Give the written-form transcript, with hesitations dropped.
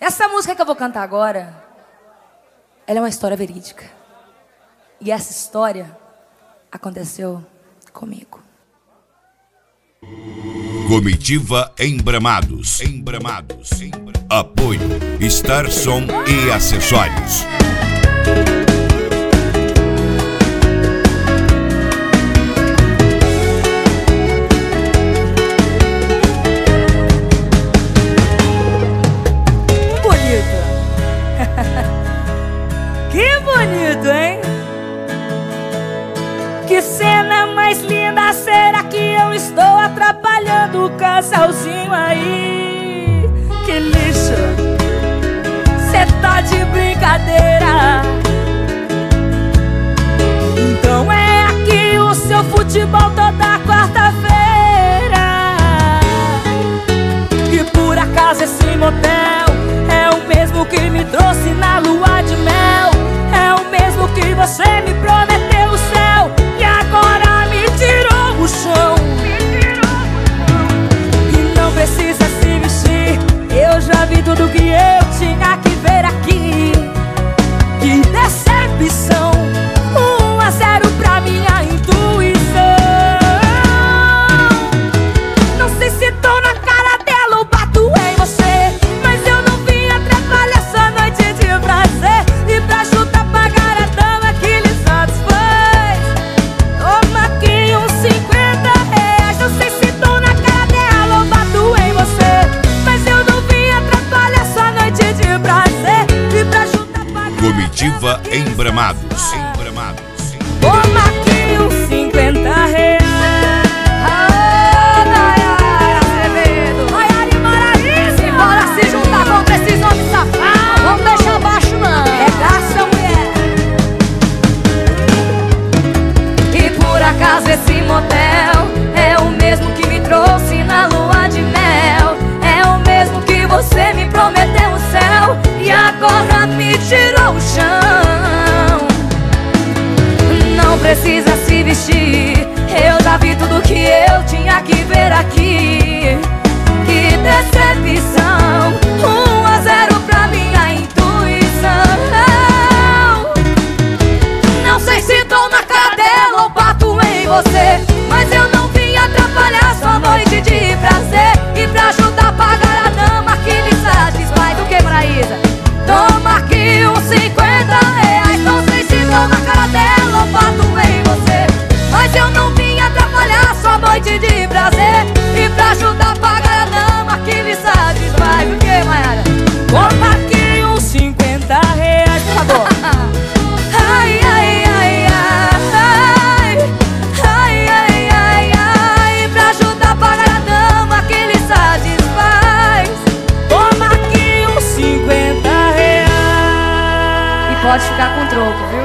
Essa música que eu vou cantar agora, ela é uma história verídica. E essa história aconteceu comigo. Comitiva Embramados. Apoio Star Som e Acessórios. Que bonito, hein? Que cena mais linda, será que eu estou atrapalhando o casalzinho aí? Que lixo, cê tá de brincadeira. Então é aqui o seu futebol toda quarta-feira. E por acaso esse motel é o mesmo que me trouxe na lua de mel. É o mesmo que você me prometeu o céu e agora me tirou o chão. E não precisa se vestir, eu já vi tudo que eu tinha que ver aqui. Que decepção, 1-0 pra minha intuição. Não sei se tô na cara dela ou bato em você, mas eu não vim atrapalhar essa noite de prazer. E pra chutar pagar a dama que lhe satisfaz, toma aqui uns 50 reais. Não sei se tô na cara dela ou bato em você, mas eu não vim atrapalhar essa noite de prazer. E pra chutar pagar Comitiva Embramados. toma aqui uns 50 reais. Esse motel é o mesmo que me trouxe na lua de mel. É o mesmo que você me prometeu o céu e agora me tirou o chão. Não precisa se vestir, eu já vi tudo que eu tinha que ver aqui. Que decepção, 1-0 pra minha intuição. Não sei se tô na cara dela ou bato em você, mas eu não vim atrapalhar sua noite de prazer. E pra ajudar a pagar a dama que lhe satisfaz. O que, Maraísa? Toma aqui uns 50 reais. Não sei se tô na cara dela ou bato em você, mas eu não vim atrapalhar sua noite de prazer. E pra ajudar a pagar a dama que lhe satisfaz. O que, Mayara? Toma aqui uns 50 reais, por favor. Ai, ai, ai, ai, ai, ai, ai, ai, pra ajudar a pagar a dama que lhe satisfaz, toma aqui uns 50 reais. E pode ficar com troco, viu?